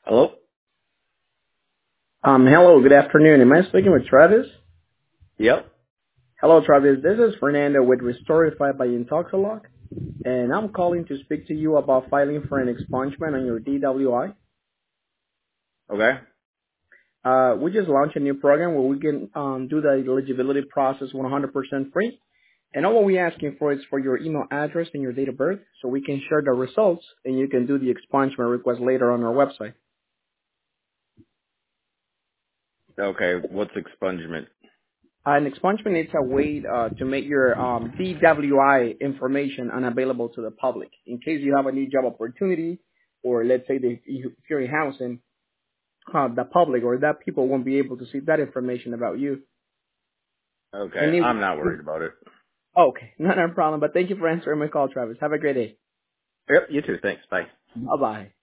Hello? Hello, good afternoon. Am I speaking with Travis? Yep. Hello, Travis. This is Fernando with Restorify by Intoxilog, and I'm calling to speak to you about filing for an expungement on your DWI. Okay. We just launched a new program where we can do the eligibility process 100% free. And all we're asking for is for your email address and your date of birth so we can share the results and you can do the expungement request later on our website. Okay. What's expungement? An expungement is a way to make your DWI information unavailable to the public. In case you have a new job opportunity, or let's say that if you're in housing, the public or that people won't be able to see that information about you. Okay. And I'm not worried about it. okay, not a problem. But thank you for answering my call, Travis. Have a great day. Yep. You too. Thanks. Bye. Bye bye.